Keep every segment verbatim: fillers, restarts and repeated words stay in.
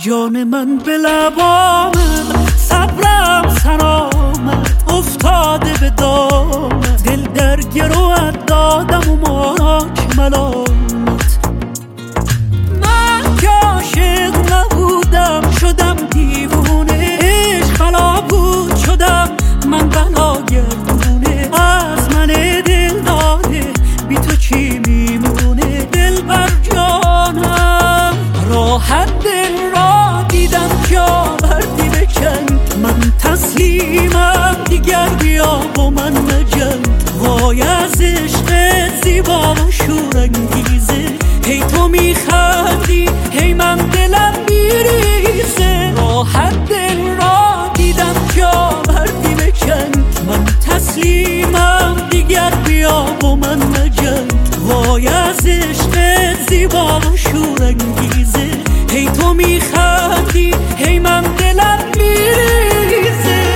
جان من به لبامت، صبرم سرآمد افتاده به دامت، دل در گروت دادم و ماک ملامت. من که عاشق نبودم شدم دیوونه، عشق بلا بود شدم من بلا گردونه. از من دل داده بی تو چی میمونه؟ دل بر جانم راحت دل را دیدم جا بردی بکن. من تسلیمم دیگر بیا با من مجنگ. وای از عشق زیبا و شورانگیزه، هی تو میخندی هی من دلم میریزه. راحت دل را دیدم جا بردی بکن. من تسلیمم دیگر بیا با من مجنگ. وای از عشق زیبا و شورانگیزه، هی تو میخندی هی من دلم میریزه.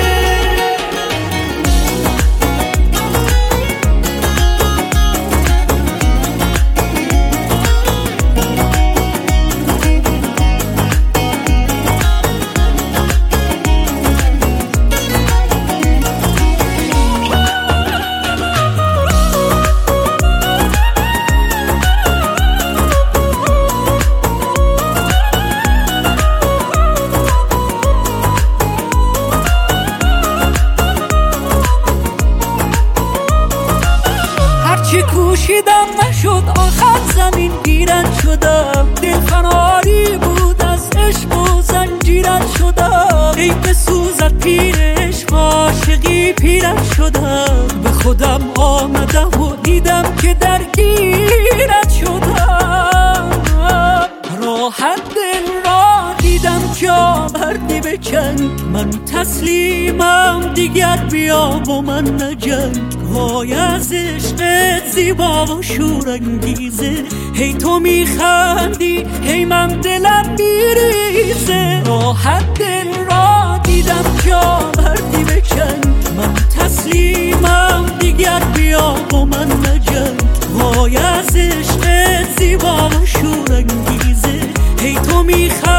چی کوشیدم نشد آخر زمین گیرت شدم. دل فناری بود از عشق و زنجیرت شدم. ای بسوزد پیر عشق عاشقی پیرت شدم. به خودم آمدم و دیدم که درگیرت شدم. راحت دل را دیدم جا بردی بکن. من تسلیمم دیگر بیا با من نجنگ. وای از عشق زیبا و شورانگیزه، هی تو میخندی هی من دلم میریزه. راحت دل را دیدم جا بردی بکن. من تسلیمم دیگر بیا با من نجنگ. وای از عشق زیبا و شورانگیزه، هی تو میخندی